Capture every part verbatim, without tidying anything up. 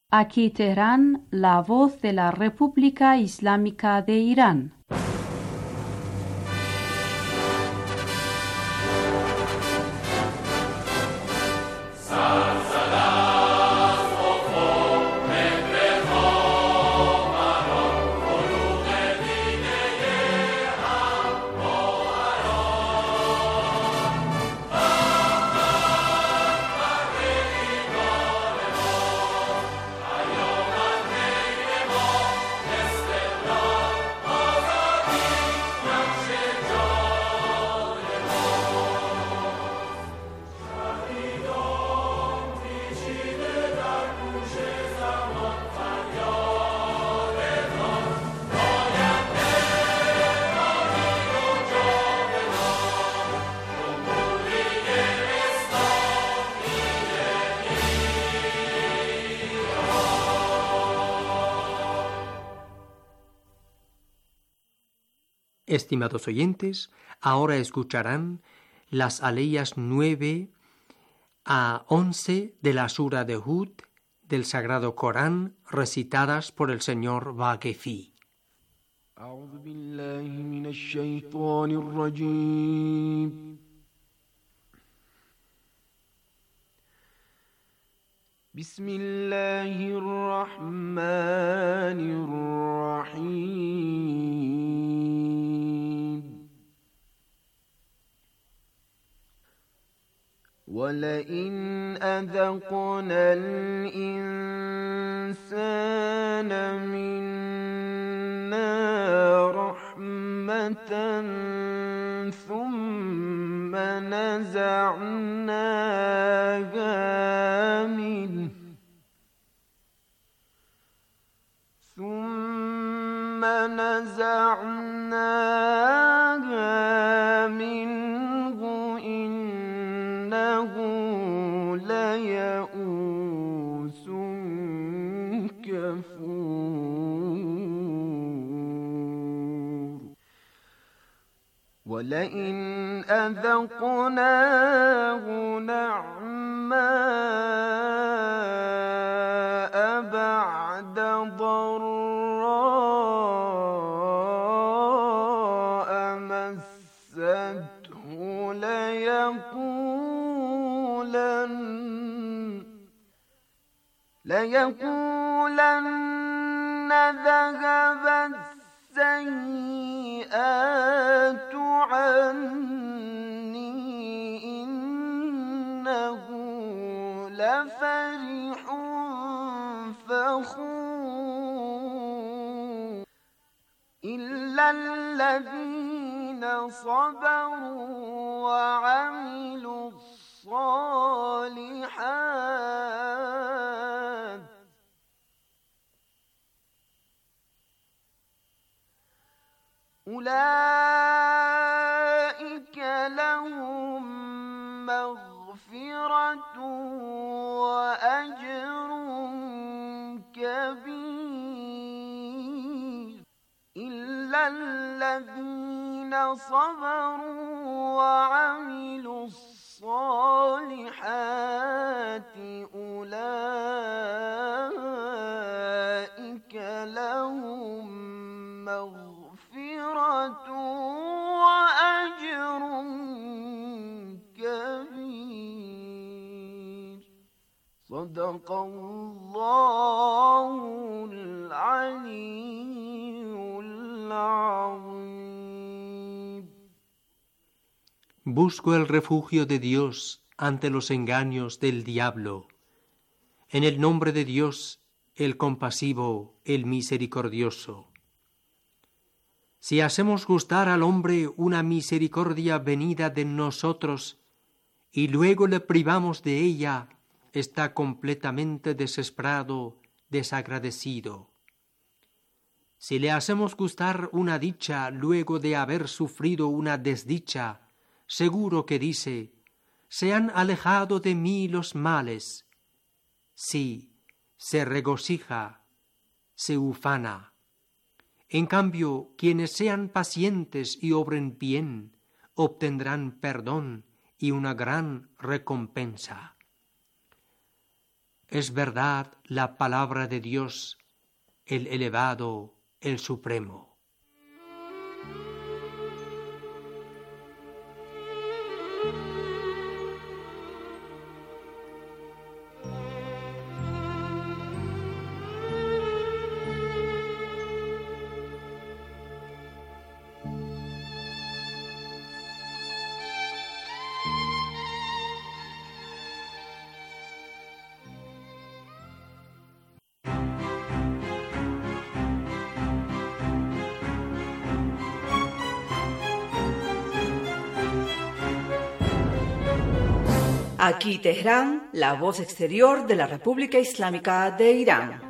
Aquí Teherán, la voz de la República Islámica de Irán. Estimados oyentes, ahora escucharán las aleyas nueve a once de la sura de Hud del Sagrado Corán, recitadas por el señor Vaquefi. أعوذ بالله من الشيطان الرجيم بسم الله الرحمن الرحيم ولئن أذقنا الإنسان منا رحمة ثم نزعناها منه ثم نزعناها منه إنه ليئوس كفور ولئن أذقناه نعماء بعد ضراء مسته ليقولن ليقولن ذهب السيئات عني إنه لفرح فخور إلا الذين صبروا وعملوا الصالحات أولئك لهم مغفرة وأجر كبير إلا الذين صبروا وعملوا الصالحات أولئك لهم مغفرة وأجر كبير صدق الله العلي العظيم. Busco el refugio de Dios ante los engaños del diablo. En el nombre de Dios, el compasivo, el misericordioso. Si hacemos gustar al hombre una misericordia venida de nosotros y luego le privamos de ella, está completamente desesperado, desagradecido. Si le hacemos gustar una dicha luego de haber sufrido una desdicha, seguro que dice: se han alejado de mí los males. Sí, se regocija, se ufana. En cambio, quienes sean pacientes y obren bien, obtendrán perdón y una gran recompensa. es verdad la palabra de Dios, el elevado, el supremo. Aquí Teherán, la voz exterior de la República Islámica de Irán.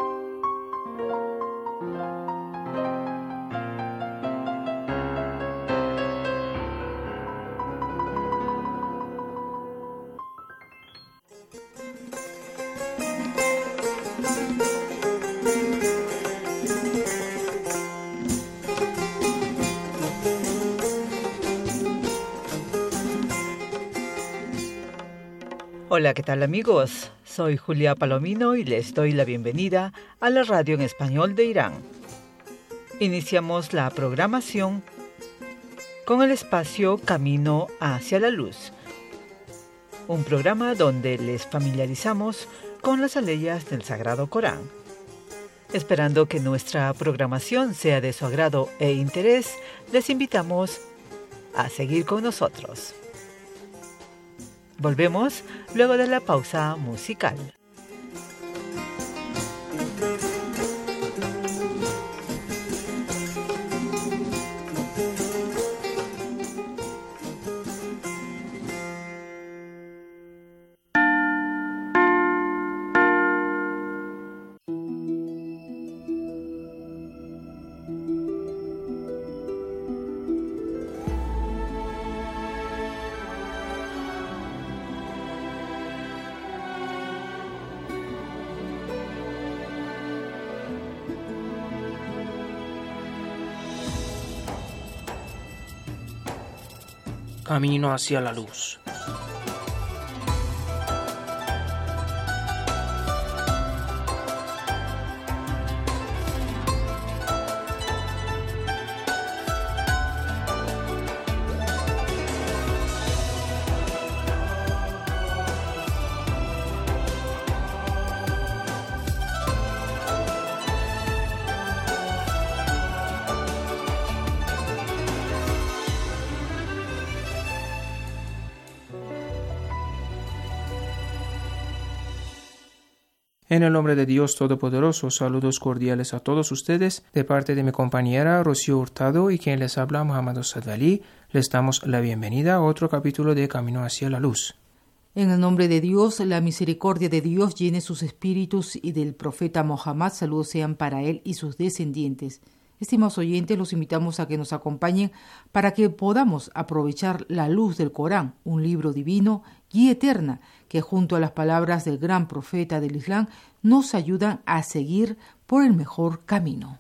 Hola, ¿qué tal amigos? Soy Julia Palomino y les doy la bienvenida a la radio en español de Irán. Iniciamos la programación con el espacio Camino hacia la Luz, un programa donde les familiarizamos con las aleyas del Sagrado Corán. Esperando que nuestra programación sea de su agrado e interés, les invitamos a seguir con nosotros. Volvemos luego de la pausa musical. Camino hacia la luz. En el nombre de Dios Todopoderoso, saludos cordiales a todos ustedes, de parte de mi compañera Rocío Hurtado y quien les habla Muhammad Sadali, les damos la bienvenida a otro capítulo de Camino hacia la Luz. En el nombre de Dios, la misericordia de Dios llene sus espíritus y del profeta Mohammed, saludos sean para él y sus descendientes. Estimados oyentes, los invitamos a que nos acompañen para que podamos aprovechar la luz del Corán, un libro divino, guía eterna, que junto a las palabras del gran profeta del Islam nos ayudan a seguir por el mejor camino.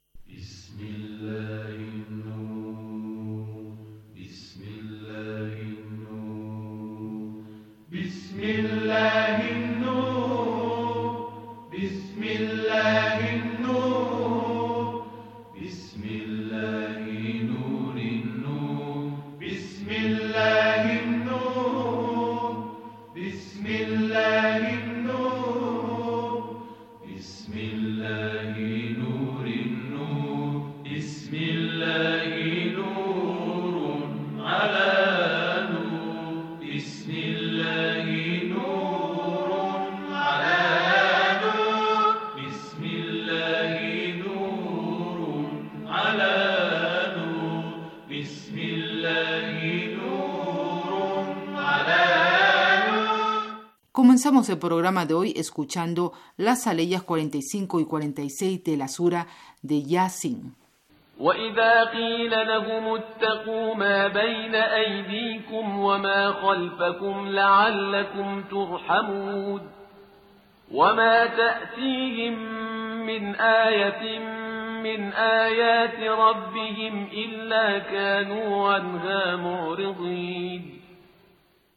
Comenzamos el programa de hoy escuchando las aleyas cuarenta y cinco y cuarenta y seis de la sura de Yasin. وَإِذَا قِيلَ لَهُمُ اتَّقُوا مَا بَيْنَ أَيْدِيكُمْ وَمَا خَلْفَكُمْ لَعَلَّكُمْ تُرْحَمُونَ وَمَا تَأْتِيهِمْ مِنْ آيَةٍ مِنْ آيَاتِ رَبِّهِمْ إِلَّا كَانُوا عَنْهَا مُعْرِضِينَ.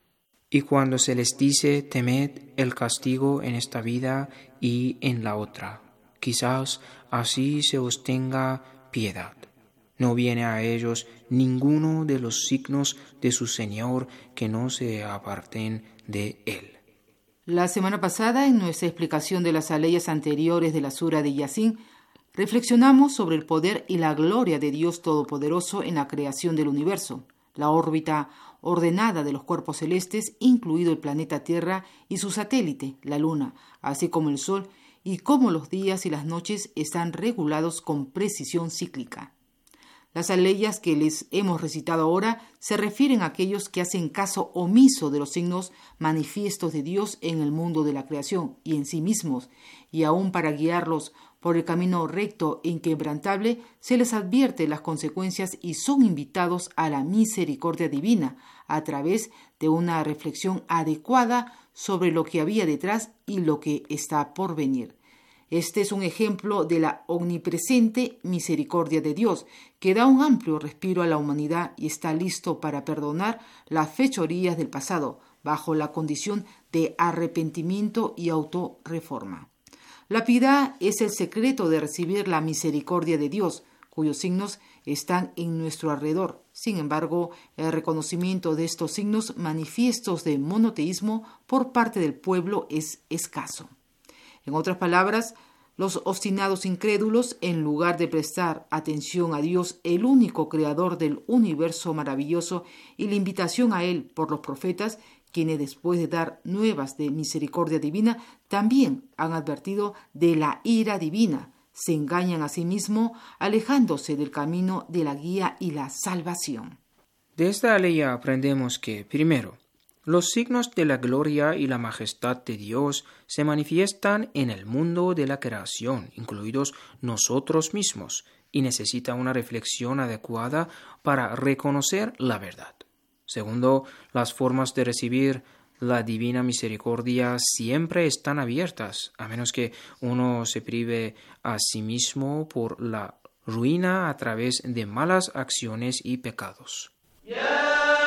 Y cuando se les dice, temed el castigo en esta vida y en la otra, quizás así se os tenga piedad. No viene a ellos ninguno de los signos de su Señor que no se aparten de Él. La semana pasada, en nuestra explicación de las aleyas anteriores de la Sura de Yasin, reflexionamos sobre el poder y la gloria de Dios Todopoderoso en la creación del universo, la órbita ordenada de los cuerpos celestes, incluido el planeta Tierra y su satélite, la Luna, así como el Sol, y cómo los días y las noches están regulados con precisión cíclica. Las aleyas que les hemos recitado ahora se refieren a aquellos que hacen caso omiso de los signos manifiestos de Dios en el mundo de la creación y en sí mismos, y aún para guiarlos por el camino recto e inquebrantable, se les advierte las consecuencias y son invitados a la misericordia divina a través de una reflexión adecuada sobre lo que había detrás y lo que está por venir. Este es un ejemplo de la omnipresente misericordia de Dios, que da un amplio respiro a la humanidad y está listo para perdonar las fechorías del pasado, bajo la condición de arrepentimiento y autorreforma. La piedad es el secreto de recibir la misericordia de Dios, cuyos signos están en nuestro alrededor. Sin embargo, el reconocimiento de estos signos manifiestos de monoteísmo por parte del pueblo es escaso. En otras palabras, los obstinados incrédulos, en lugar de prestar atención a Dios, el único creador del universo maravilloso, y la invitación a Él por los profetas, quienes después de dar nuevas de misericordia divina, también han advertido de la ira divina, se engañan a sí mismos, alejándose del camino de la guía y la salvación. De esta aleya aprendemos que, primero, los signos de la gloria y la majestad de Dios se manifiestan en el mundo de la creación, incluidos nosotros mismos, y necesita una reflexión adecuada para reconocer la verdad. Segundo, las formas de recibir la divina misericordia siempre están abiertas, a menos que uno se prive a sí mismo por la ruina a través de malas acciones y pecados. Yeah.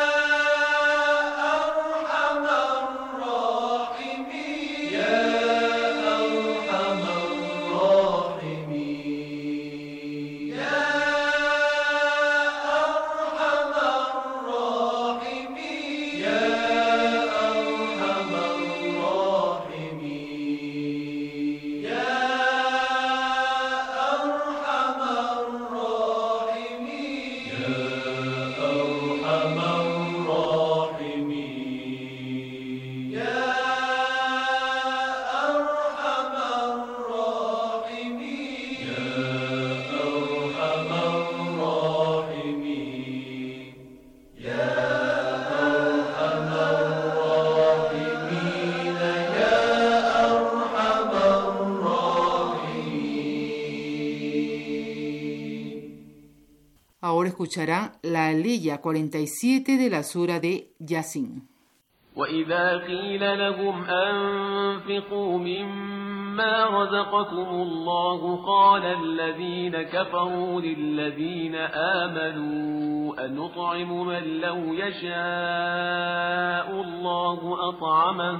Ahora escucharán la aleya cuarenta y siete de la Sura de Yasin. وَإِذَا قِيلَ لَهُمْ أَنفِقُوا مِمَّا رَزَقَكُمُ اللَّهُ قَالَ الَّذِينَ كَفَرُوا لِلَّذِينَ آمَنُوا أَنُطْعِمُ مَن لَّوْ يَشَاءُ اللَّهُ أَطْعَمَهُ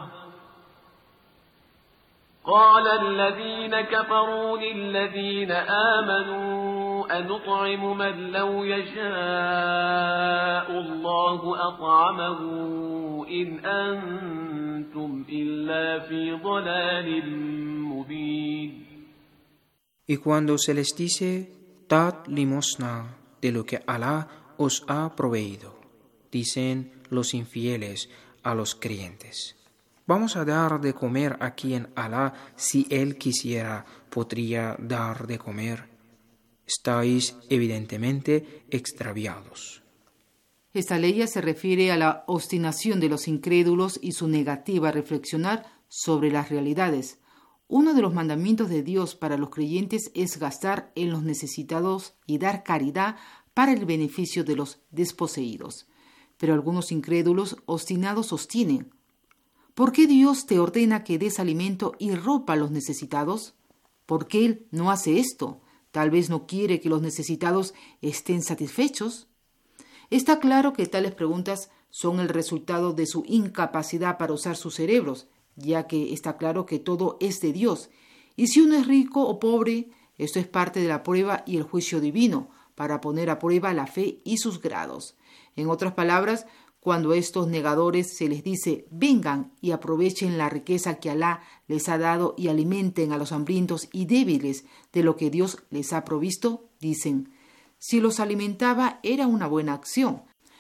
قال الذين كفروا للذين آمنوا أنطعم من لو يشاء الله أطعمه إن أنتم إلا في ضلال مبين. Y cuando se les dice, dad limosna de lo que Alá os ha proveído, dicen los infieles a los creyentes, vamos a dar de comer a quien Alá, si Él quisiera, podría dar de comer. Estáis evidentemente extraviados. Esta ley se refiere a la obstinación de los incrédulos y su negativa a reflexionar sobre las realidades. Uno de los mandamientos de Dios para los creyentes es gastar en los necesitados y dar caridad para el beneficio de los desposeídos. Pero algunos incrédulos obstinados sostienen: ¿por qué Dios te ordena que des alimento y ropa a los necesitados? ¿Por qué Él no hace esto? ¿Tal vez no quiere que los necesitados estén satisfechos? Está claro que tales preguntas son el resultado de su incapacidad para usar sus cerebros, ya que está claro que todo es de Dios. Y si uno es rico o pobre, esto es parte de la prueba y el juicio divino, para poner a prueba la fe y sus grados. En otras palabras, cuando a estos negadores se les dice, vengan y aprovechen la riqueza que Alá les ha dado y alimenten a los hambrientos y débiles de lo que Dios les ha provisto, dicen, si los alimentaba era una buena acción.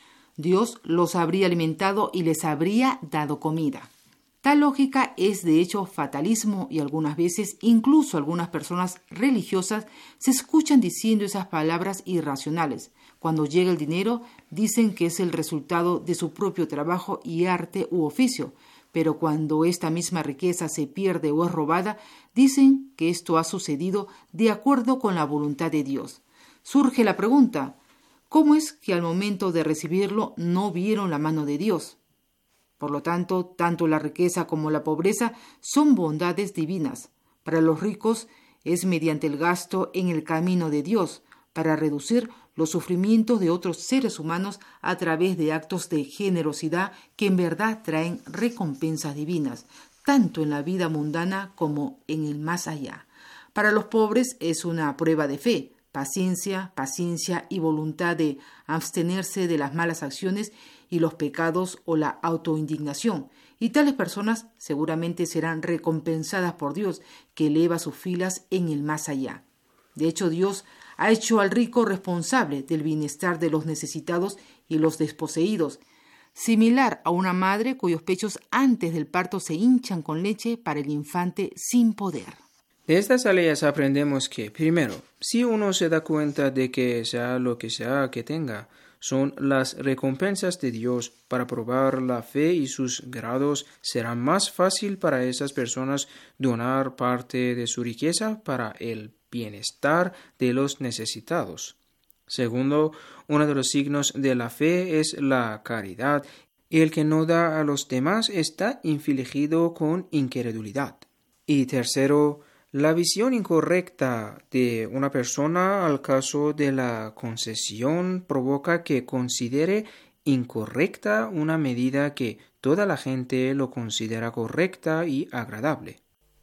Dios los habría alimentado y les habría dado comida. Tal lógica es de hecho fatalismo y algunas veces incluso algunas personas religiosas se escuchan diciendo esas palabras irracionales. Cuando llega el dinero dicen que es el resultado de su propio trabajo y arte u oficio, pero cuando esta misma riqueza se pierde o es robada, dicen que esto ha sucedido de acuerdo con la voluntad de Dios. Surge la pregunta, ¿cómo es que al momento de recibirlo no vieron la mano de Dios? Por lo tanto, tanto la riqueza como la pobreza son bondades divinas. Para los ricos es mediante el gasto en el camino de Dios, para reducir los sufrimientos de otros seres humanos a través de actos de generosidad que en verdad traen recompensas divinas, tanto en la vida mundana como en el más allá. Para los pobres es una prueba de fe, paciencia, paciencia y voluntad de abstenerse de las malas acciones y los pecados o la autoindignación, y tales personas seguramente serán recompensadas por Dios, que eleva sus filas en el más allá. De hecho, Dios ha hecho al rico responsable del bienestar de los necesitados y los desposeídos, similar a una madre cuyos pechos antes del parto se hinchan con leche para el infante sin poder. De estas leyes aprendemos que, primero, si uno se da cuenta de que sea lo que sea que tenga, son las recompensas de Dios para probar la fe y sus grados, será más fácil para esas personas donar parte de su riqueza para el bienestar de los necesitados. Segundo, uno de los signos de la fe es la caridad, y el que no da a los demás está infligido con incredulidad. Y tercero, la visión incorrecta de una persona al caso de la concesión provoca que considere incorrecta una medida que toda la gente lo considera correcta y agradable.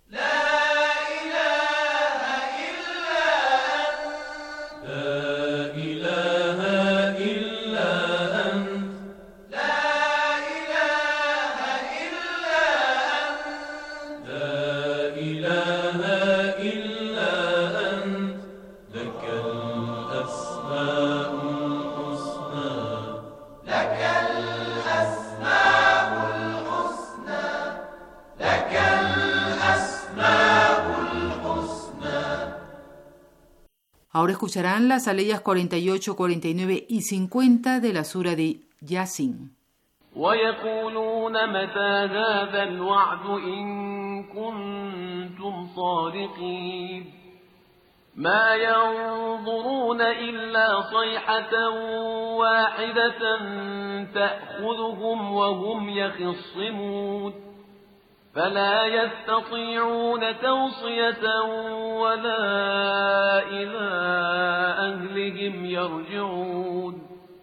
Ahora escucharán las aleyas cuarenta y ocho, cuarenta y nueve y cincuenta de la sura de Yasin. وَيَقُولُونَ مَتَى هَذَا الْوَعْدُ إِن كُنتُمْ صَادِقِينَ مَا يَنظُرُونَ إِلَّا صَيْحَةً وَاحِدَةً تَأْخُذُهُمْ وَهُمْ يَخِصِّمُونَ فلا يستطيعون توصية ولا إلى أهلهم يرجعون.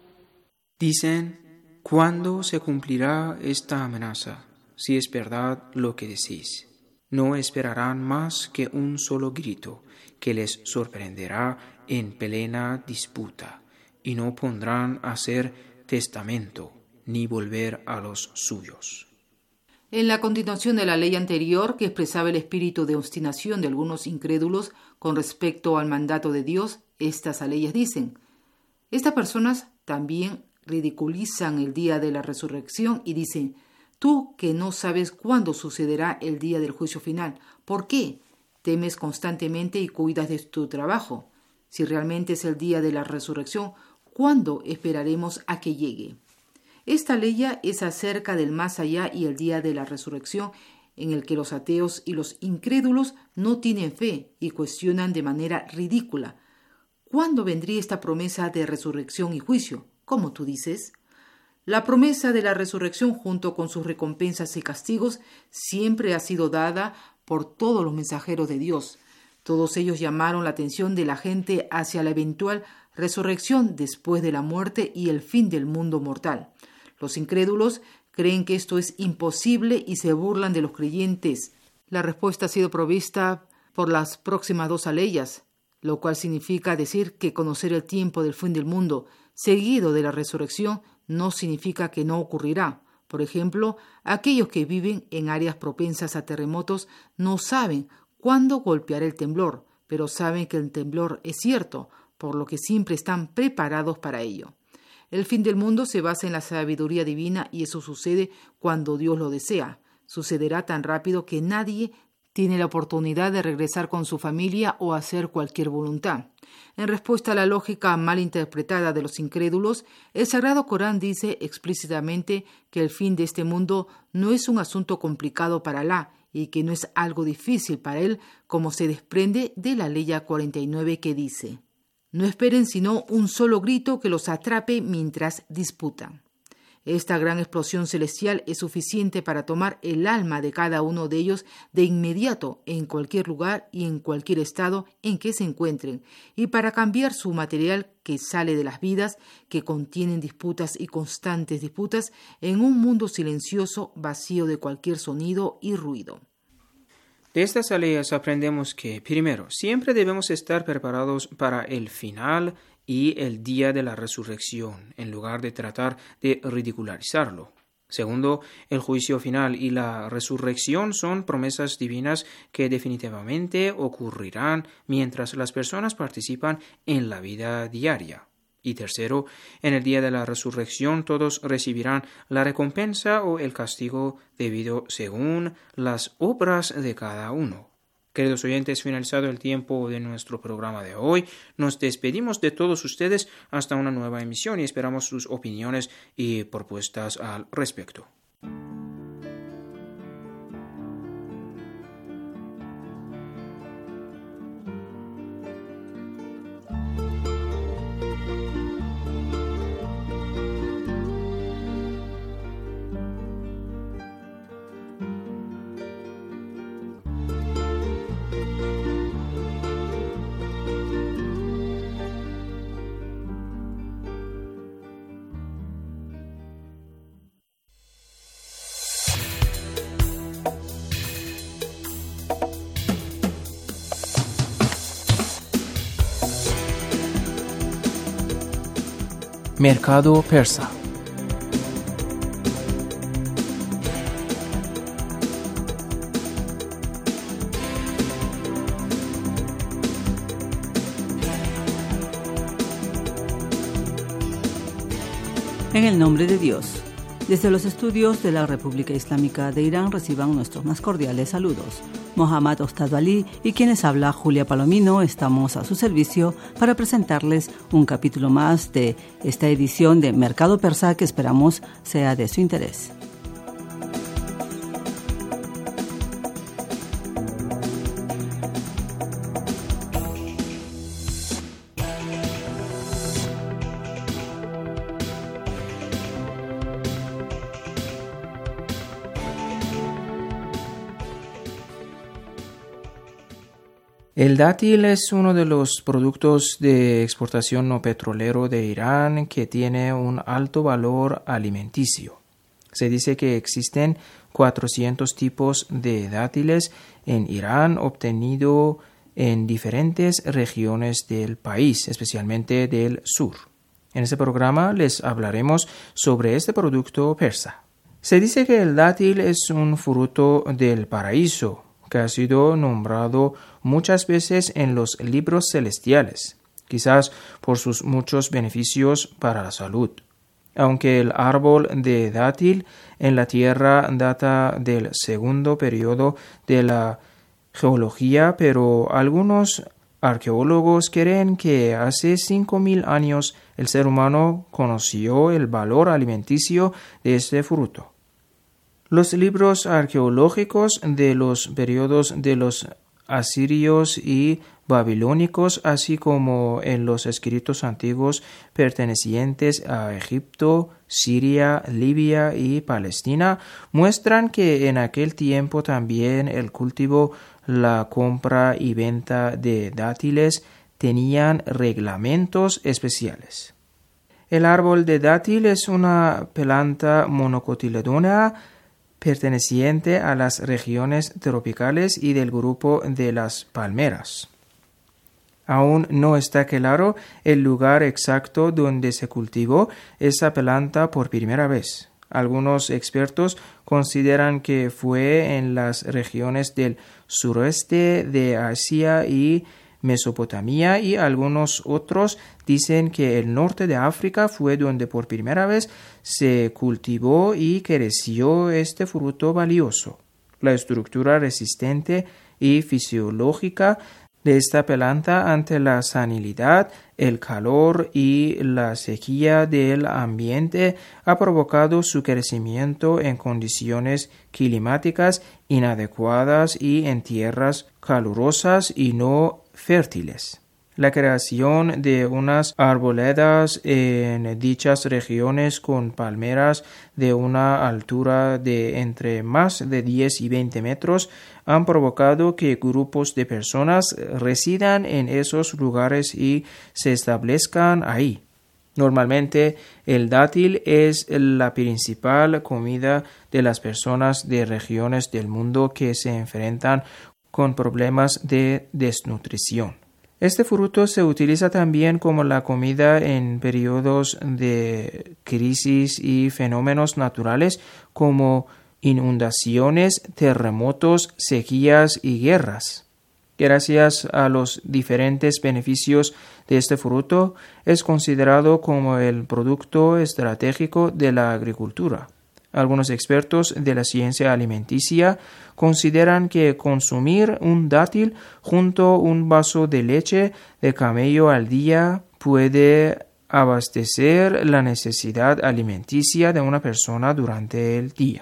Dicen, ¿cuándo se cumplirá esta amenaza? Si es verdad lo que decís. No esperarán más que un solo grito, que les sorprenderá en plena disputa, y no pondrán a hacer testamento, ni volver a los suyos. En la continuación de la ley anterior, que expresaba el espíritu de obstinación de algunos incrédulos con respecto al mandato de Dios, estas leyes dicen, estas personas también ridiculizan el día de la resurrección y dicen, tú que no sabes cuándo sucederá el día del juicio final, ¿por qué temes constantemente y cuidas de tu trabajo? Si realmente es el día de la resurrección, ¿cuándo esperaremos a que llegue? Esta ley es acerca del más allá y el día de la resurrección, en el que los ateos y los incrédulos no tienen fe y cuestionan de manera ridícula. ¿Cuándo vendría esta promesa de resurrección y juicio? ¿Cómo tú dices? La promesa de la resurrección junto con sus recompensas y castigos siempre ha sido dada por todos los mensajeros de Dios. Todos ellos llamaron la atención de la gente hacia la eventual resurrección después de la muerte y el fin del mundo mortal. Los incrédulos creen que esto es imposible y se burlan de los creyentes. La respuesta ha sido provista por las próximas dos aleyas, lo cual significa decir que conocer el tiempo del fin del mundo, seguido de la resurrección, no significa que no ocurrirá. Por ejemplo, aquellos que viven en áreas propensas a terremotos no saben cuándo golpeará el temblor, pero saben que el temblor es cierto, por lo que siempre están preparados para ello. El fin del mundo se basa en la sabiduría divina y eso sucede cuando Dios lo desea. Sucederá tan rápido que nadie tiene la oportunidad de regresar con su familia o hacer cualquier voluntad. En respuesta a la lógica mal interpretada de los incrédulos, el Sagrado Corán dice explícitamente que el fin de este mundo no es un asunto complicado para Alá y que no es algo difícil para él, como se desprende de la ley cuarenta y nueve que dice: no esperen sino un solo grito que los atrape mientras disputan. Esta gran explosión celestial es suficiente para tomar el alma de cada uno de ellos de inmediato en cualquier lugar y en cualquier estado en que se encuentren, y para cambiar su material que sale de las vidas, que contienen disputas y constantes disputas, en un mundo silencioso, vacío de cualquier sonido y ruido. De estas aleyas aprendemos que, primero, siempre debemos estar preparados para el final y el día de la resurrección, en lugar de tratar de ridicularizarlo. Segundo, el juicio final y la resurrección son promesas divinas que definitivamente ocurrirán mientras las personas participan en la vida diaria. Y tercero, en el día de la resurrección todos recibirán la recompensa o el castigo debido según las obras de cada uno. Queridos oyentes, finalizado el tiempo de nuestro programa de hoy, nos despedimos de todos ustedes hasta una nueva emisión y esperamos sus opiniones y propuestas al respecto. Mercado persa. En el nombre de Dios. Desde los estudios de la República Islámica de Irán reciban nuestros más cordiales saludos. Mohammad Ostad Ali y quienes habla Julia Palomino estamos a su servicio para presentarles un capítulo más de esta edición de Mercado Persa que esperamos sea de su interés. El dátil es uno de los productos de exportación no petrolero de Irán que tiene un alto valor alimenticio. Se dice que existen cuatrocientos tipos de dátiles en Irán obtenido en diferentes regiones del país, especialmente del sur. En este programa les hablaremos sobre este producto persa. Se dice que el dátil es un fruto del paraíso, que ha sido nombrado muchas veces en los libros celestiales, quizás por sus muchos beneficios para la salud. Aunque el árbol de dátil en la tierra data del segundo periodo de la geología, pero algunos arqueólogos creen que hace cinco mil años el ser humano conoció el valor alimenticio de este fruto. Los libros arqueológicos de los periodos de los asirios y babilónicos, así como en los escritos antiguos pertenecientes a Egipto, Siria, Libia y Palestina, muestran que en aquel tiempo también el cultivo, la compra y venta de dátiles tenían reglamentos especiales. El árbol de dátil es una planta monocotiledónea perteneciente a las regiones tropicales y del grupo de las palmeras. Aún no está claro el lugar exacto donde se cultivó esa planta por primera vez. Algunos expertos consideran que fue en las regiones del suroeste de Asia y Mesopotamia, y algunos otros dicen que el norte de África fue donde por primera vez se cultivó y creció este fruto valioso. La estructura resistente y fisiológica de esta planta ante la salinidad, el calor y la sequía del ambiente ha provocado su crecimiento en condiciones climáticas inadecuadas y en tierras calurosas y no fértiles. La creación de unas arboledas en dichas regiones con palmeras de una altura de entre más de diez y veinte metros han provocado que grupos de personas residan en esos lugares y se establezcan ahí. Normalmente el dátil es la principal comida de las personas de regiones del mundo que se enfrentan con problemas de desnutrición. Este fruto se utiliza también como la comida en periodos de crisis y fenómenos naturales como inundaciones, terremotos, sequías y guerras. Gracias a los diferentes beneficios de este fruto, es considerado como el producto estratégico de la agricultura. Algunos expertos de la ciencia alimenticia consideran que consumir un dátil junto a un vaso de leche de camello al día puede abastecer la necesidad alimenticia de una persona durante el día.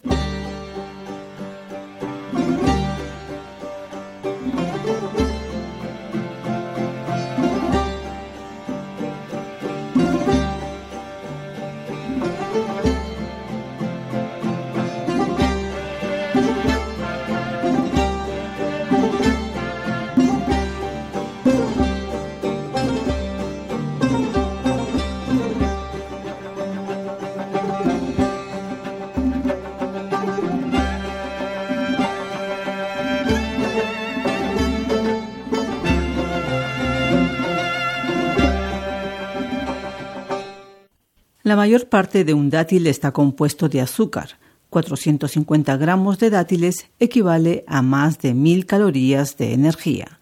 La mayor parte de un dátil está compuesto de azúcar. cuatrocientos cincuenta gramos de dátiles equivale a más de mil calorías de energía.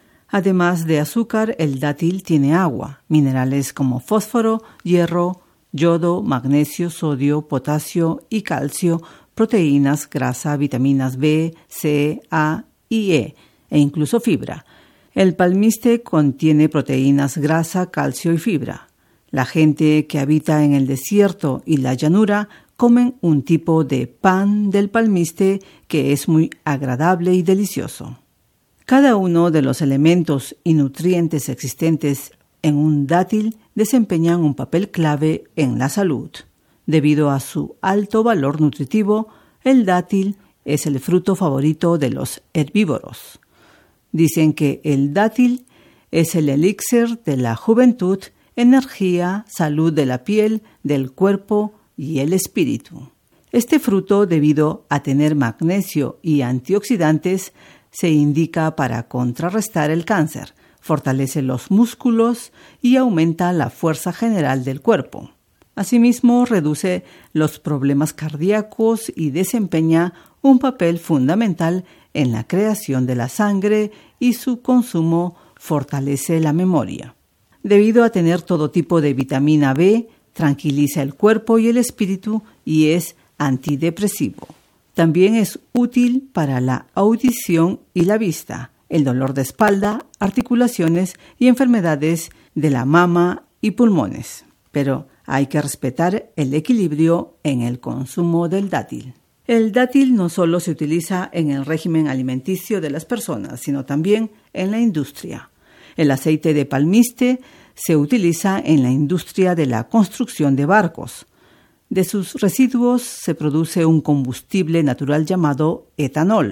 Además de azúcar, el dátil tiene agua, minerales como fósforo, hierro, yodo, magnesio, sodio, potasio y calcio, proteínas, grasa, vitaminas B, C, A y E, e incluso fibra. El palmiste contiene proteínas, grasa, calcio y fibra. La gente que habita en el desierto y la llanura comen un tipo de pan del palmiste que es muy agradable y delicioso. Cada uno de los elementos y nutrientes existentes en un dátil desempeñan un papel clave en la salud. Debido a su alto valor nutritivo, el dátil es el fruto favorito de los herbívoros. Dicen que el dátil es el elixir de la juventud, energía, salud de la piel, del cuerpo y el espíritu. Este fruto, debido a tener magnesio y antioxidantes, se indica para contrarrestar el cáncer, fortalece los músculos y aumenta la fuerza general del cuerpo. Asimismo, reduce los problemas cardíacos y desempeña un papel fundamental en la creación de la sangre, y su consumo fortalece la memoria. Debido a tener todo tipo de vitamina B, tranquiliza el cuerpo y el espíritu y es antidepresivo. También es útil para la audición y la vista, el dolor de espalda, articulaciones y enfermedades de la mama y pulmones. Pero hay que respetar el equilibrio en el consumo del dátil. El dátil no solo se utiliza en el régimen alimenticio de las personas, sino también en la industria. El aceite de palmiste se utiliza en la industria de la construcción de barcos. De sus residuos se produce un combustible natural llamado etanol,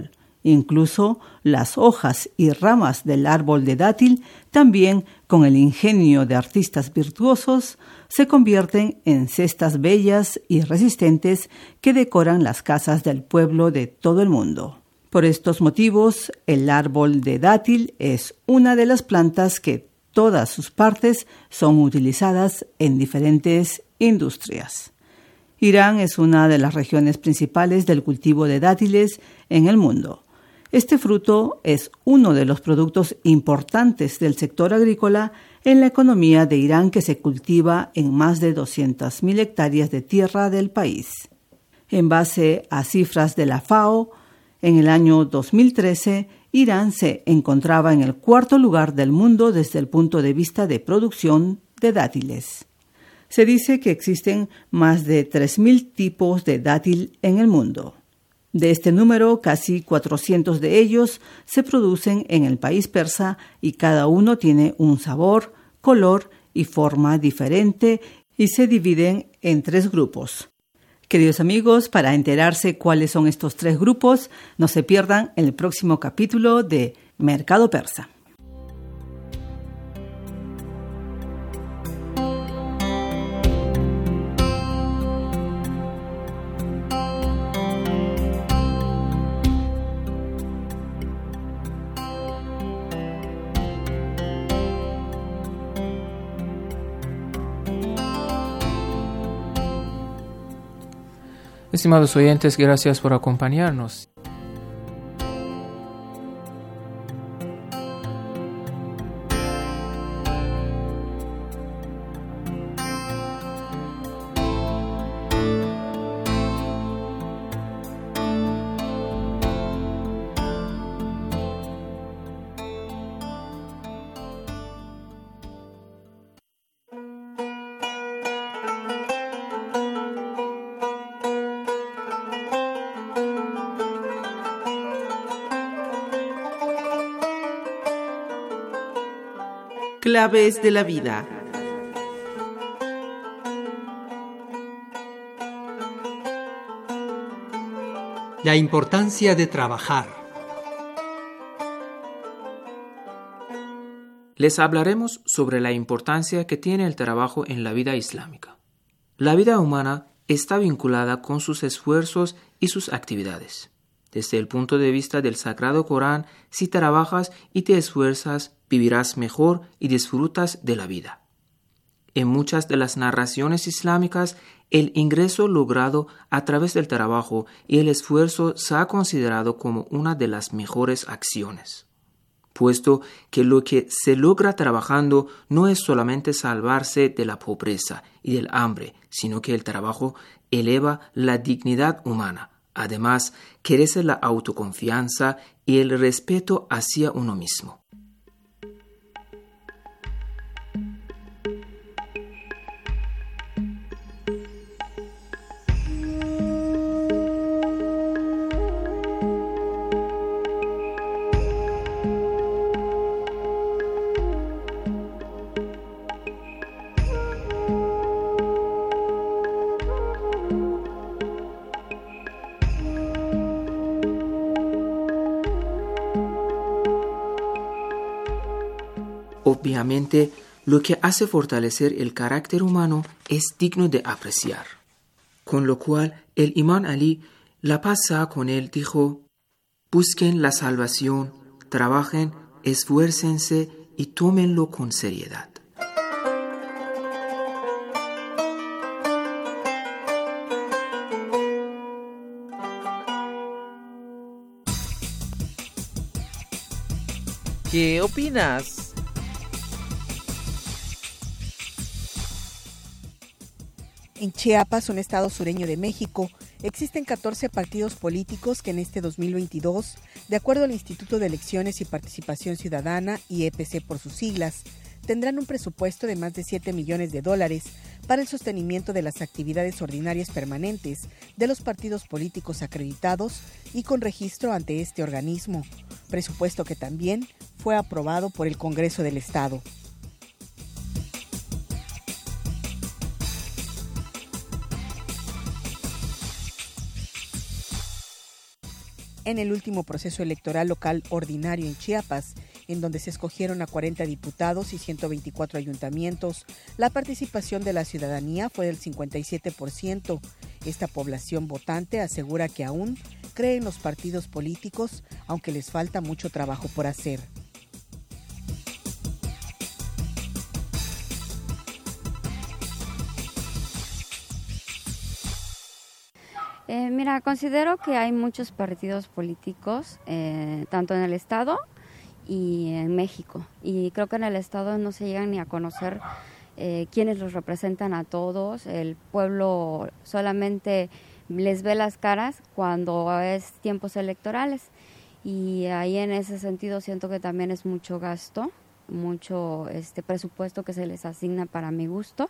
Incluso las hojas y ramas del árbol de dátil, también con el ingenio de artistas virtuosos, se convierten en cestas bellas y resistentes que decoran las casas del pueblo de todo el mundo. Por estos motivos, el árbol de dátil es una de las plantas que todas sus partes son utilizadas en diferentes industrias. Irán es una de las regiones principales del cultivo de dátiles en el mundo. Este fruto es uno de los productos importantes del sector agrícola en la economía de Irán, que se cultiva en más de doscientas mil hectáreas de tierra del país. En base a cifras de la FAO, en el año dos mil trece, Irán se encontraba en el cuarto lugar del mundo desde el punto de vista de producción de dátiles. Se dice que existen más de tres mil tipos de dátil en el mundo. De este número, casi cuatrocientos de ellos se producen en el país persa y cada uno tiene un sabor, color y forma diferente y se dividen en tres grupos. Queridos amigos, para enterarse cuáles son estos tres grupos, no se pierdan el próximo capítulo de Mercado Persa. Estimados oyentes, gracias por acompañarnos. Claves de la vida. La importancia de trabajar. Les hablaremos sobre la importancia que tiene el trabajo en la vida islámica. La vida humana está vinculada con sus esfuerzos y sus actividades. Desde el punto de vista del Sagrado Corán, si trabajas y te esfuerzas, vivirás mejor y disfrutas de la vida. En muchas de las narraciones islámicas, el ingreso logrado a través del trabajo y el esfuerzo se ha considerado como una de las mejores acciones, puesto que lo que se logra trabajando no es solamente salvarse de la pobreza y del hambre, sino que el trabajo eleva la dignidad humana. Además, crece la autoconfianza y el respeto hacia uno mismo. Obviamente, lo que hace fortalecer el carácter humano es digno de apreciar. Con lo cual, el imán Ali, la paz sea con él, dijo: busquen la salvación, trabajen, esfuércense y tómenlo con seriedad. ¿Qué opinas? En Chiapas, un estado sureño de México, existen catorce partidos políticos que en este dos mil veintidós, de acuerdo al Instituto de Elecciones y Participación Ciudadana, I E P C por sus siglas, tendrán un presupuesto de más de siete millones de dólares para el sostenimiento de las actividades ordinarias permanentes de los partidos políticos acreditados y con registro ante este organismo, presupuesto que también fue aprobado por el Congreso del Estado. En el último proceso electoral local ordinario en Chiapas, en donde se escogieron a cuarenta diputados y ciento veinticuatro ayuntamientos, la participación de la ciudadanía fue del cincuenta y siete por ciento. Esta población votante asegura que aún cree en los partidos políticos, aunque les falta mucho trabajo por hacer. Eh, mira, considero que hay muchos partidos políticos, eh, tanto en el Estado y en México. Y creo que en el Estado no se llegan ni a conocer eh, quiénes los representan a todos. El pueblo solamente les ve las caras cuando es tiempos electorales. Y ahí en ese sentido siento que también es mucho gasto, mucho este presupuesto que se les asigna para mi gusto.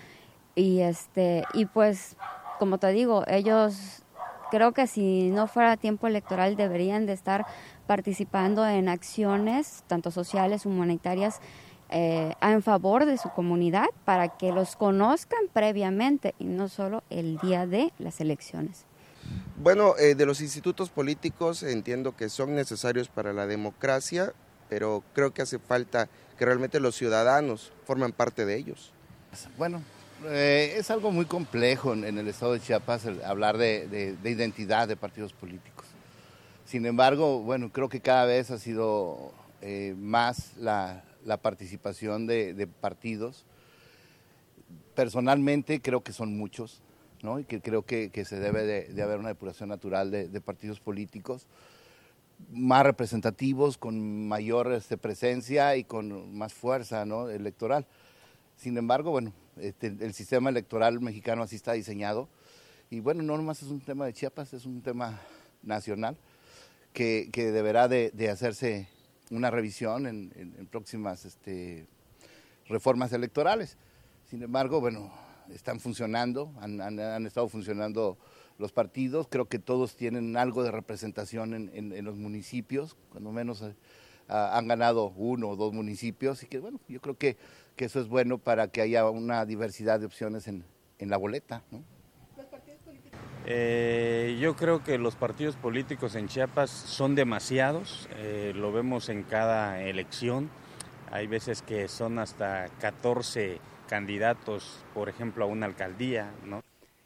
Y este y pues... Como te digo, ellos creo que si no fuera tiempo electoral deberían de estar participando en acciones, tanto sociales, humanitarias, eh, en favor de su comunidad para que los conozcan previamente y no solo el día de las elecciones. Bueno, eh, de los institutos políticos entiendo que son necesarios para la democracia, pero creo que hace falta que realmente los ciudadanos formen parte de ellos. Bueno. Eh, es algo muy complejo en, en el estado de Chiapas el hablar de, de, de identidad de partidos políticos. Sin embargo, bueno, creo que cada vez ha sido eh, más la, la participación de, de partidos. Personalmente creo que son muchos, ¿no? Y que creo que, que se debe de, de haber una depuración natural de, de partidos políticos más representativos, con mayor este, presencia y con más fuerza, ¿no?, electoral. Sin embargo, bueno, este, el sistema electoral mexicano así está diseñado y bueno, no nomás es un tema de Chiapas, es un tema nacional que, que deberá de, de hacerse una revisión en, en, en próximas este, reformas electorales. Sin embargo, bueno, están funcionando, han, han, han estado funcionando los partidos, creo que todos tienen algo de representación en, en, en los municipios, cuando menos uh, han ganado uno o dos municipios y que bueno, yo creo que que eso es bueno para que haya una diversidad de opciones en, en la boleta, ¿no? ¿Los partidos políticos? Eh, yo creo que los partidos políticos en Chiapas son demasiados, eh, lo vemos en cada elección, hay veces que son hasta catorce candidatos, por ejemplo, a una alcaldía, ¿no?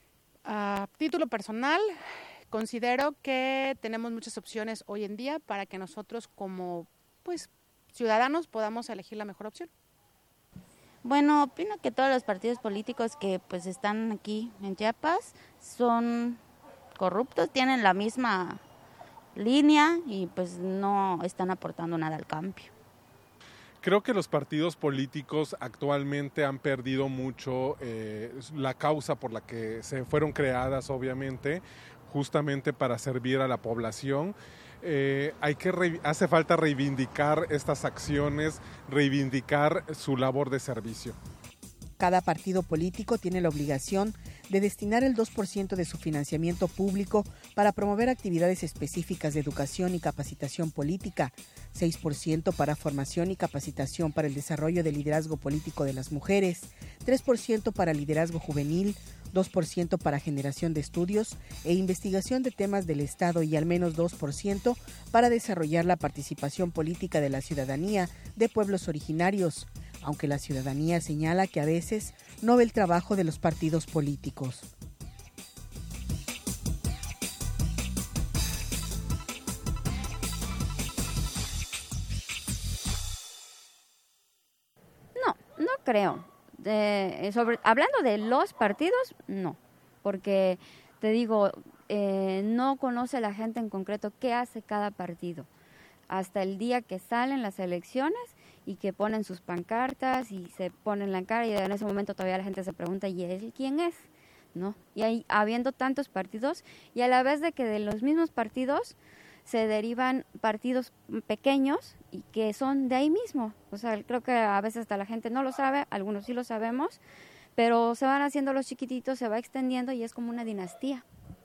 A título personal, considero que tenemos muchas opciones hoy en día para que nosotros como pues ciudadanos podamos elegir la mejor opción. Bueno, opino que todos los partidos políticos que pues están aquí en Chiapas son corruptos, tienen la misma línea y pues no están aportando nada al cambio. Creo que los partidos políticos actualmente han perdido mucho eh, la causa por la que se fueron creadas, obviamente, justamente para servir a la población. Eh, hay que re- hace falta reivindicar estas acciones, reivindicar su labor de servicio. Cada partido político tiene la obligación de destinar el dos por ciento de su financiamiento público para promover actividades específicas de educación y capacitación política, seis por ciento para formación y capacitación para el desarrollo del liderazgo político de las mujeres, tres por ciento para liderazgo juvenil, dos por ciento para generación de estudios e investigación de temas del Estado y al menos dos por ciento para desarrollar la participación política de la ciudadanía de pueblos originarios, aunque la ciudadanía señala que a veces no ve el trabajo de los partidos políticos. No, no creo. De, sobre, hablando de los partidos, no, porque te digo, eh, no conoce la gente en concreto qué hace cada partido. Hasta el día que salen las elecciones y que ponen sus pancartas y se ponen la cara y en ese momento todavía la gente se pregunta, ¿y él quién es? ¿No? Y ahí, habiendo tantos partidos y a la vez de que de los mismos partidos se derivan partidos pequeños y que son de ahí mismo. O sea, creo que a veces hasta la gente no lo sabe, algunos sí lo sabemos, pero se van haciendo los chiquititos, se va extendiendo y es como una dinastía.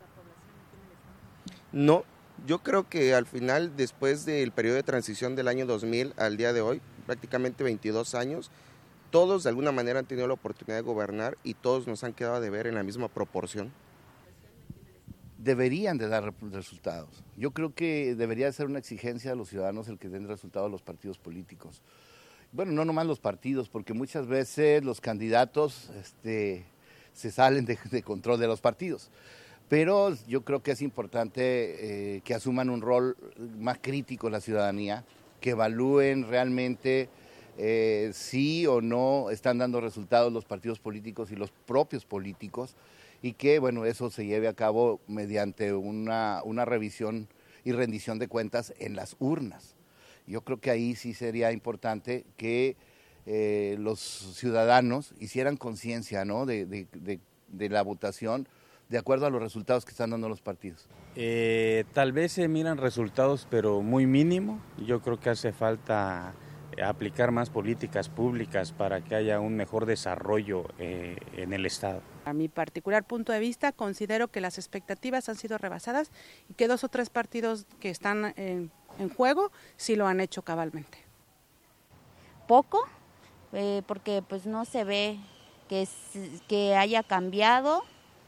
No, yo creo que al final, después del periodo de transición del año dos mil al día de hoy, prácticamente veintidós años, todos de alguna manera han tenido la oportunidad de gobernar y todos nos han quedado de ver en la misma proporción. deberían de dar resultados. Yo creo que debería ser una exigencia a los ciudadanos el que den resultados los partidos políticos. Bueno, no nomás los partidos, porque muchas veces los candidatos este, se salen de, de control de los partidos. Pero yo creo que es importante eh, que asuman un rol más crítico la ciudadanía, que evalúen realmente eh, si o no están dando resultados los partidos políticos y los propios políticos, y que bueno, eso se lleve a cabo mediante una, una revisión y rendición de cuentas en las urnas. Yo creo que ahí sí sería importante que eh, los ciudadanos hicieran conciencia, ¿no?, de, de, de, de la votación de acuerdo a los resultados que están dando los partidos. Eh, tal vez se miran resultados, pero muy mínimo. Yo creo que hace falta aplicar más políticas públicas para que haya un mejor desarrollo eh, en el Estado. A mi particular punto de vista, considero que las expectativas han sido rebasadas y que dos o tres partidos que están en, en juego sí lo han hecho cabalmente. Poco, eh, porque pues no se ve que, que haya cambiado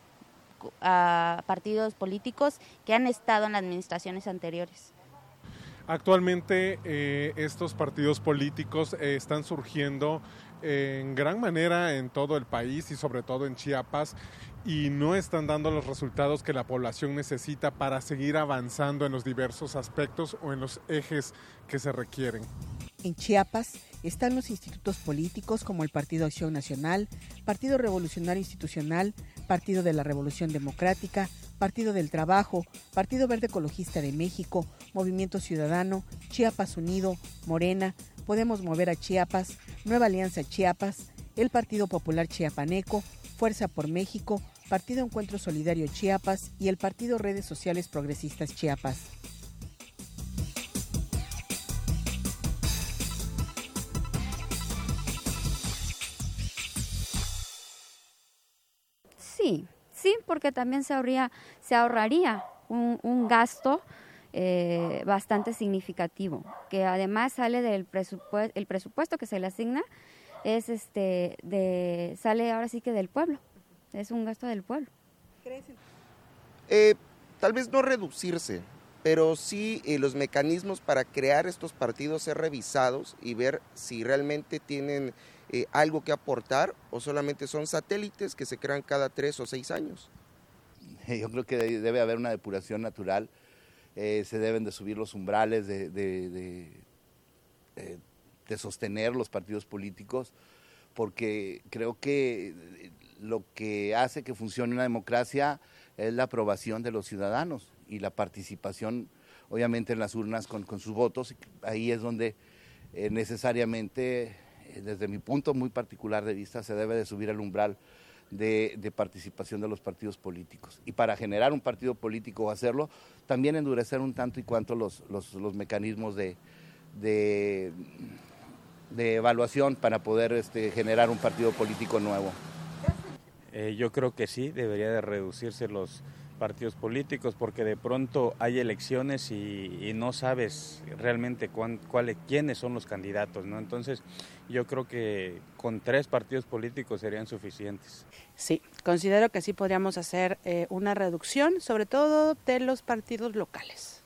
a partidos políticos que han estado en las administraciones anteriores. Actualmente eh, estos partidos políticos eh, están surgiendo en gran manera en todo el país y sobre todo en Chiapas, y no están dando los resultados que la población necesita para seguir avanzando en los diversos aspectos o en los ejes que se requieren. En Chiapas están los institutos políticos como el Partido Acción Nacional, Partido Revolucionario Institucional, Partido de la Revolución Democrática, Partido del Trabajo, Partido Verde Ecologista de México, Movimiento Ciudadano, Chiapas Unido, Morena, Podemos Mover a Chiapas, Nueva Alianza Chiapas, el Partido Popular Chiapaneco, Fuerza por México, Partido Encuentro Solidario Chiapas y el Partido Redes Sociales Progresistas Chiapas. Sí, sí, porque también se ahorraría, se ahorraría un, un gasto eh, bastante significativo, que además sale del presupuesto, el presupuesto que se le asigna es este de sale ahora sí que del pueblo, es un gasto del pueblo. Eh, tal vez no reducirse, pero sí eh, los mecanismos para crear estos partidos ser revisados y ver si realmente tienen eh, algo que aportar o solamente son satélites que se crean cada tres o seis años. Yo creo que debe haber una depuración natural, eh, se deben de subir los umbrales de, de, de, de, de sostener los partidos políticos, porque creo que lo que hace que funcione una democracia es la aprobación de los ciudadanos y la participación, obviamente, en las urnas con, con sus votos. Ahí es donde eh, necesariamente, eh, desde mi punto muy particular de vista, se debe de subir el umbral de, de participación de los partidos políticos. Y para generar un partido político o hacerlo, también endurecer un tanto y cuanto los, los, los mecanismos de, de, de evaluación para poder este, generar un partido político nuevo. Eh, yo creo que sí, debería de reducirse los partidos políticos, porque de pronto hay elecciones y, y no sabes realmente cuán, cuál, quiénes son los candidatos, ¿no? Entonces yo creo que con tres partidos políticos serían suficientes. Sí, considero que sí podríamos hacer eh, una reducción, sobre todo de los partidos locales.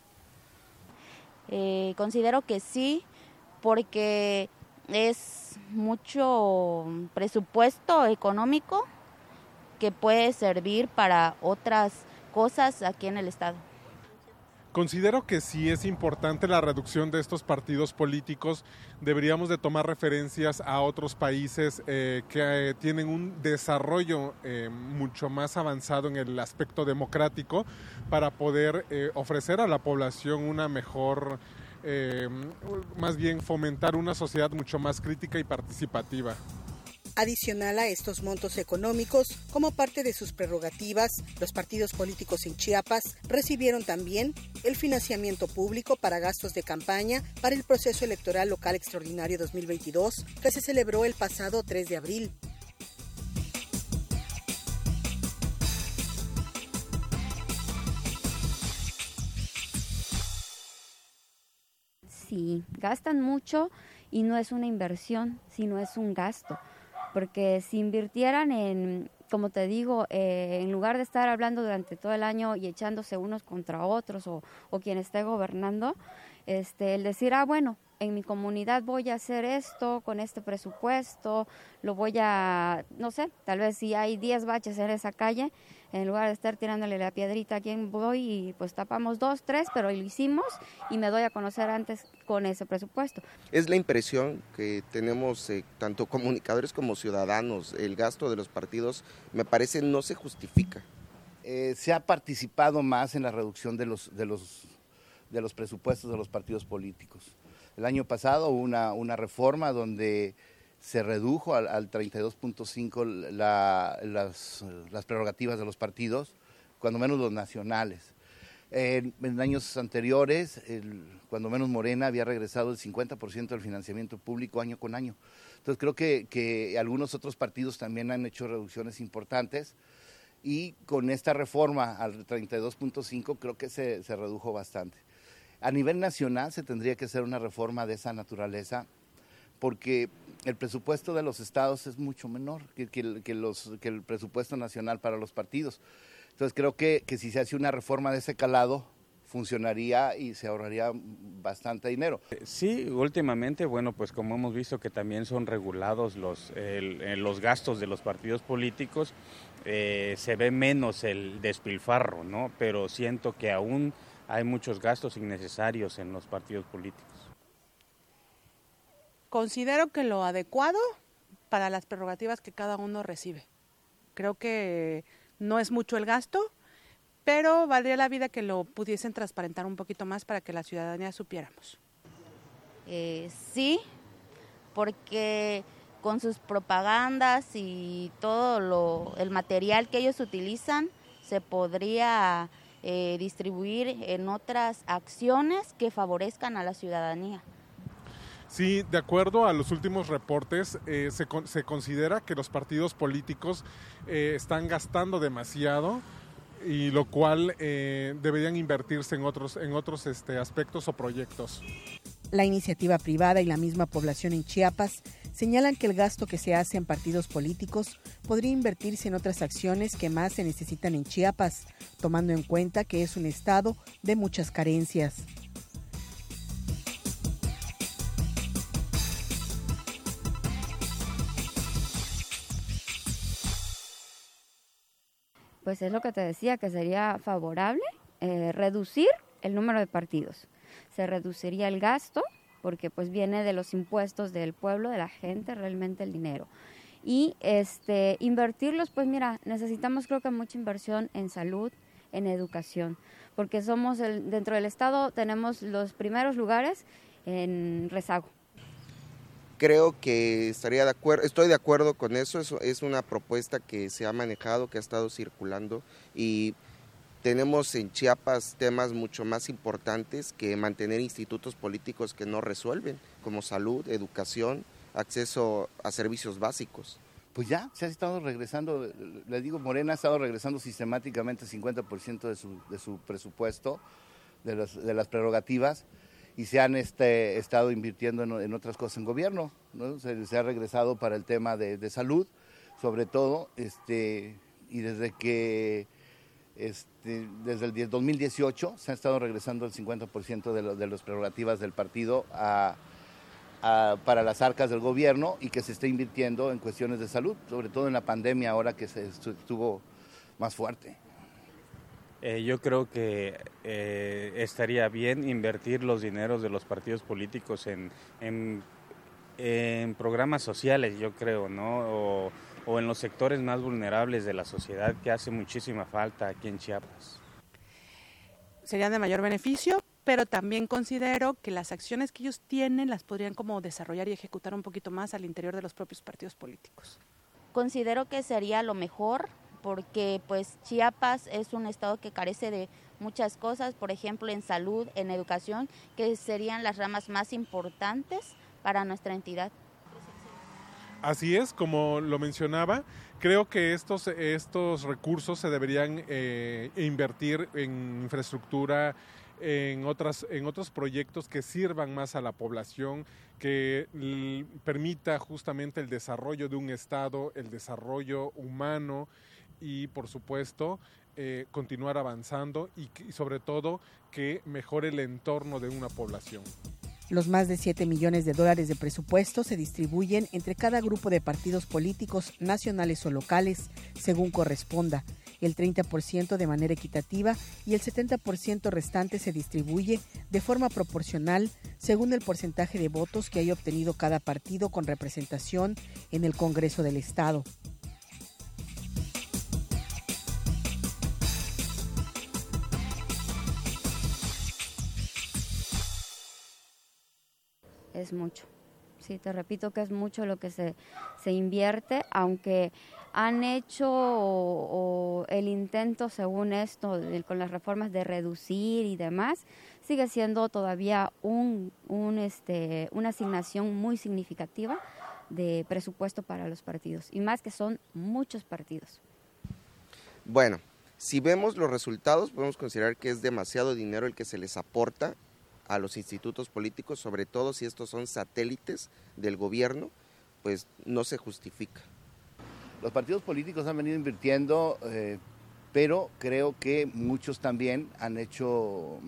Eh, considero que sí, porque es mucho presupuesto económico que puede servir para otras cosas aquí en el Estado. Considero que sí es importante la reducción de estos partidos políticos. Deberíamos de tomar referencias a otros países eh, que eh, tienen un desarrollo eh, mucho más avanzado en el aspecto democrático para poder eh, ofrecer a la población una mejor, eh, más bien fomentar una sociedad mucho más crítica y participativa. Adicional a estos montos económicos, como parte de sus prerrogativas, los partidos políticos en Chiapas recibieron también el financiamiento público para gastos de campaña para el proceso electoral local extraordinario dos mil veintidós, que se celebró el pasado tres de abril. Sí, gastan mucho y no es una inversión, sino es un gasto. Porque si invirtieran en, como te digo, eh, en lugar de estar hablando durante todo el año y echándose unos contra otros o, o quien esté gobernando, este, el decir, ah, bueno, en mi comunidad voy a hacer esto con este presupuesto, lo voy a, no sé, tal vez si hay diez baches en esa calle, en lugar de estar tirándole la piedrita a quien voy y pues tapamos dos, tres, pero lo hicimos y me doy a conocer antes con ese presupuesto. Es la impresión que tenemos eh, tanto comunicadores como ciudadanos, el gasto de los partidos me parece no se justifica. Eh, se ha participado más en la reducción de los, de los, de los presupuestos de los partidos políticos. El año pasado hubo una, una reforma donde se redujo al, al treinta y dos punto cinco la, las, las prerrogativas de los partidos, cuando menos los nacionales. En, en años anteriores, el, cuando menos Morena había regresado el cincuenta por ciento del financiamiento público año con año. Entonces creo que, que algunos otros partidos también han hecho reducciones importantes y con esta reforma al treinta y dos punto cinco creo que se, se redujo bastante. A nivel nacional se tendría que hacer una reforma de esa naturaleza porque el presupuesto de los estados es mucho menor que, que, que, los, que el presupuesto nacional para los partidos. Entonces creo que, que si se hace una reforma de ese calado funcionaría y se ahorraría bastante dinero. Sí, últimamente, bueno, pues como hemos visto que también son regulados los, el, los gastos de los partidos políticos, eh, se ve menos el despilfarro, ¿no? Pero siento que aún hay muchos gastos innecesarios en los partidos políticos. Considero que lo adecuado para las prerrogativas que cada uno recibe. Creo que no es mucho el gasto, pero valdría la vida que lo pudiesen transparentar un poquito más para que la ciudadanía supiéramos. Eh, sí, porque con sus propagandas y todo lo, el material que ellos utilizan se podría eh, distribuir en otras acciones que favorezcan a la ciudadanía. Sí, de acuerdo a los últimos reportes, eh, se, se considera que los partidos políticos eh, están gastando demasiado y lo cual eh, deberían invertirse en otros, en otros este, aspectos o proyectos. La iniciativa privada y la misma población en Chiapas señalan que el gasto que se hace en partidos políticos podría invertirse en otras acciones que más se necesitan en Chiapas, tomando en cuenta que es un estado de muchas carencias. Pues es lo que te decía, que sería favorable eh, reducir el número de partidos. Se reduciría el gasto, porque pues viene de los impuestos del pueblo, de la gente, realmente el dinero. Y este invertirlos, pues mira, necesitamos creo que mucha inversión en salud, en educación, porque somos el, dentro del estado tenemos los primeros lugares en rezago. Creo que estaría de acuerdo, estoy de acuerdo con eso, eso es una propuesta que se ha manejado, que ha estado circulando y tenemos en Chiapas temas mucho más importantes que mantener institutos políticos que no resuelven, como salud, educación, acceso a servicios básicos. Pues ya, se ha estado regresando, les digo, Morena ha estado regresando sistemáticamente el cincuenta por ciento de su, de su presupuesto, de, los, de las prerrogativas, y se han este, estado invirtiendo en, en otras cosas en gobierno, ¿no? Se, se ha regresado para el tema de, de salud, sobre todo, este, y desde que este, desde el dos mil dieciocho se ha estado regresando el cincuenta por ciento de, lo, de las prerrogativas del partido a, a, para las arcas del gobierno y que se está invirtiendo en cuestiones de salud, sobre todo en la pandemia ahora que se estuvo más fuerte. Eh, yo creo que eh, estaría bien invertir los dineros de los partidos políticos en, en, en programas sociales, yo creo, ¿no? O, o en los sectores más vulnerables de la sociedad que hace muchísima falta aquí en Chiapas. Serían de mayor beneficio, pero también considero que las acciones que ellos tienen las podrían como desarrollar y ejecutar un poquito más al interior de los propios partidos políticos. Considero que sería lo mejor, porque pues Chiapas es un estado que carece de muchas cosas, por ejemplo en salud, en educación, que serían las ramas más importantes para nuestra entidad. Así es, como lo mencionaba, creo que estos, estos recursos se deberían eh, invertir en infraestructura, en, otras, en otros proyectos que sirvan más a la población, que l- permita justamente el desarrollo de un Estado, el desarrollo humano y, por supuesto, eh, continuar avanzando y, y sobre todo que mejore el entorno de una población. Los más de siete millones de dólares de presupuesto se distribuyen entre cada grupo de partidos políticos nacionales o locales, según corresponda. El treinta por ciento de manera equitativa y el setenta por ciento restante se distribuye de forma proporcional según el porcentaje de votos que haya obtenido cada partido con representación en el Congreso del Estado. Es mucho. Sí, te repito que es mucho lo que se, se invierte, aunque han hecho o, o el intento, según esto, de, con las reformas de reducir y demás, sigue siendo todavía un, un, este, una asignación muy significativa de presupuesto para los partidos, y más que son muchos partidos. Bueno, si vemos los resultados, podemos considerar que es demasiado dinero el que se les aporta a los institutos políticos, sobre todo si estos son satélites del gobierno, pues no se justifica. Los partidos políticos han venido invirtiendo, eh, pero creo que muchos también han hecho,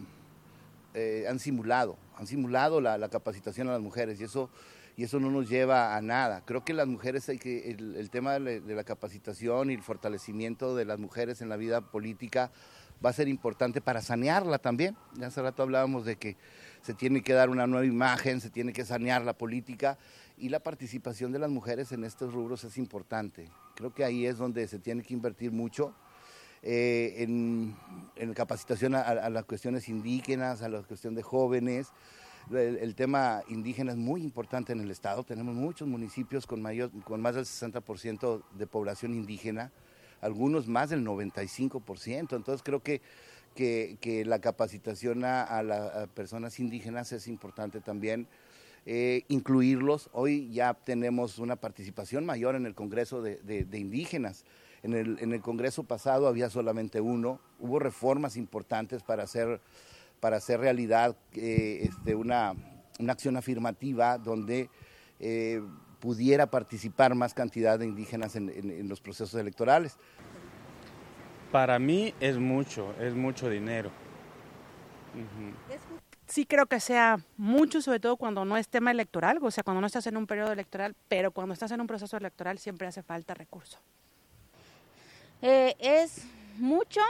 eh, han simulado, han simulado la, la capacitación a las mujeres y eso, y eso no nos lleva a nada. Creo que las mujeres, hay que, el, el tema de, de la capacitación y el fortalecimiento de las mujeres en la vida política va a ser importante para sanearla también. Ya hace rato hablábamos de que se tiene que dar una nueva imagen, se tiene que sanear la política y la participación de las mujeres en estos rubros es importante. Creo que ahí es donde se tiene que invertir mucho eh, en, en capacitación a, a las cuestiones indígenas, a la cuestión de jóvenes. El, el tema indígena es muy importante en el Estado. Tenemos muchos municipios con, mayor, con más del sesenta por ciento de población indígena, algunos más del noventa y cinco por ciento, entonces creo que, que, que la capacitación a, a las personas indígenas es importante también, eh, incluirlos. Hoy ya tenemos una participación mayor en el Congreso de, de, de indígenas, en el, en el Congreso pasado había solamente uno, hubo reformas importantes para hacer, para hacer realidad eh, este, una, una acción afirmativa donde eh, pudiera participar más cantidad de indígenas en, en, en los procesos electorales. Para mí es mucho, es mucho dinero. Uh-huh. Sí creo que sea mucho, sobre todo cuando no es tema electoral, o sea, cuando no estás en un periodo electoral, pero cuando estás en un proceso electoral siempre hace falta recurso. Eh, es mucho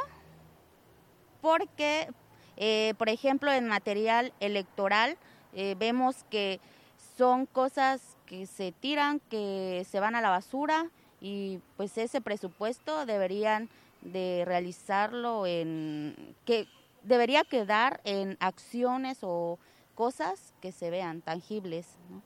porque, eh, por ejemplo, en material electoral eh, vemos que son cosas que se tiran, que se van a la basura y pues ese presupuesto deberían de realizarlo en, que debería quedar en acciones o cosas que se vean tangibles, ¿no?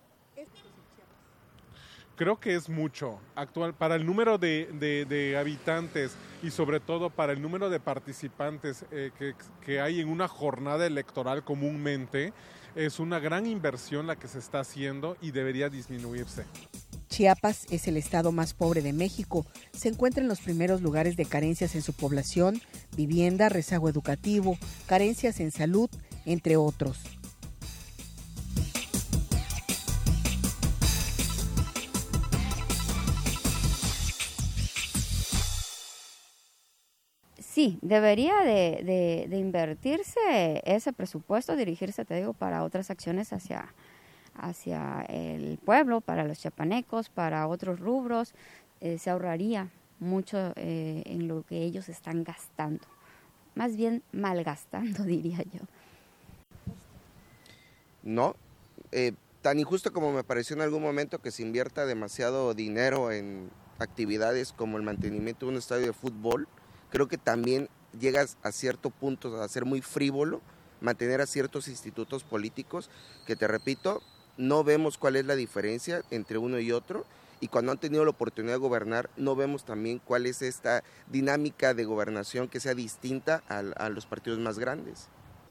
Creo que es mucho actual para el número de, de, de habitantes y sobre todo para el número de participantes eh, que, que hay en una jornada electoral comúnmente. Es una gran inversión la que se está haciendo y debería disminuirse. Chiapas es el estado más pobre de México. Se encuentra en los primeros lugares de carencias en su población, vivienda, rezago educativo, carencias en salud, entre otros. Sí, debería de, de, de invertirse ese presupuesto, dirigirse, te digo, para otras acciones hacia, hacia el pueblo, para los chiapanecos, para otros rubros. Eh, se ahorraría mucho eh, en lo que ellos están gastando, más bien malgastando, diría yo. No, eh, tan injusto como me pareció en algún momento que se invierta demasiado dinero en actividades como el mantenimiento de un estadio de fútbol. Creo que también llegas a cierto punto a ser muy frívolo, mantener a ciertos institutos políticos que, te repito, no vemos cuál es la diferencia entre uno y otro, y cuando han tenido la oportunidad de gobernar no vemos también cuál es esta dinámica de gobernación que sea distinta a, a los partidos más grandes.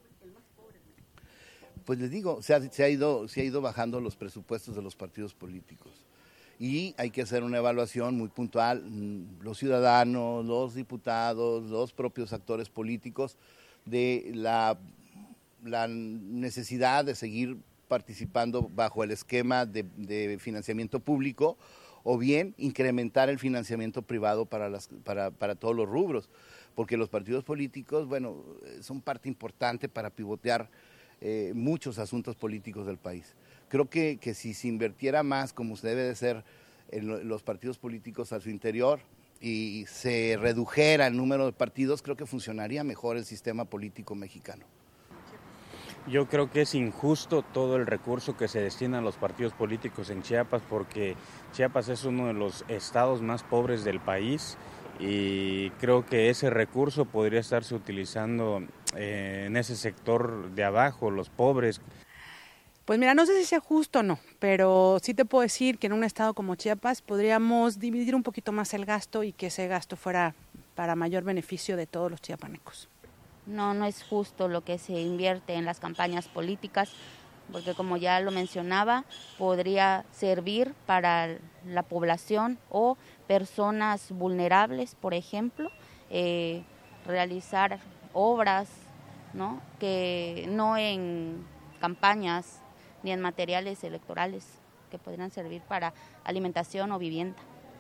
Pues les digo, se ha, se ha ido, se ha ido bajando los presupuestos de los partidos políticos. Y hay que hacer una evaluación muy puntual, los ciudadanos, los diputados, los propios actores políticos, de la la necesidad de seguir participando bajo el esquema de, de financiamiento público, o bien incrementar el financiamiento privado para, las, para, para todos los rubros, porque los partidos políticos, bueno, son parte importante para pivotear eh, muchos asuntos políticos del país. Creo que, que si se invirtiera más, como se debe de ser, en los partidos políticos a su interior, y se redujera el número de partidos, creo que funcionaría mejor el sistema político mexicano. Yo creo que es injusto todo el recurso que se destina a los partidos políticos en Chiapas, porque Chiapas es uno de los estados más pobres del país y creo que ese recurso podría estarse utilizando eh, en ese sector de abajo, los pobres. Pues mira, no sé si sea justo o no, pero sí te puedo decir que en un estado como Chiapas podríamos dividir un poquito más el gasto y que ese gasto fuera para mayor beneficio de todos los chiapanecos. No, no es justo lo que se invierte en las campañas políticas, porque como ya lo mencionaba, podría servir para la población o personas vulnerables, por ejemplo, eh, realizar obras, ¿no? Que no en campañas ni en materiales electorales, que podrían servir para alimentación o vivienda.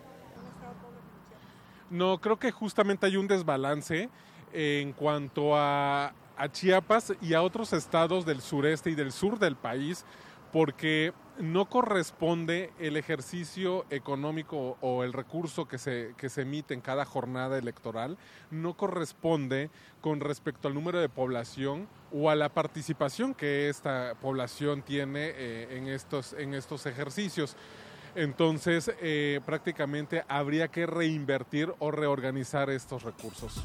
No, creo que justamente hay un desbalance en cuanto a, a Chiapas y a otros estados del sureste y del sur del país, porque no corresponde el ejercicio económico o el recurso que se, que se emite en cada jornada electoral, no corresponde con respecto al número de población o a la participación que esta población tiene eh, en, estos, en estos ejercicios. Entonces, eh, prácticamente habría que reinvertir o reorganizar estos recursos.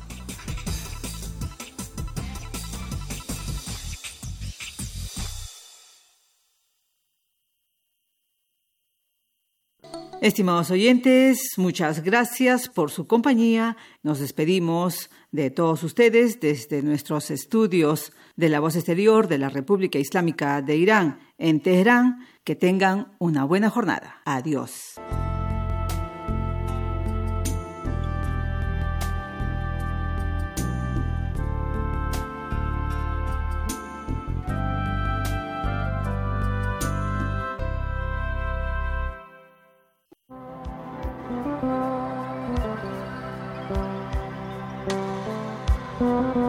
Estimados oyentes, muchas gracias por su compañía. Nos despedimos de todos ustedes desde nuestros estudios de la Voz Exterior de la República Islámica de Irán en Teherán. Que tengan una buena jornada. Adiós. Thank you.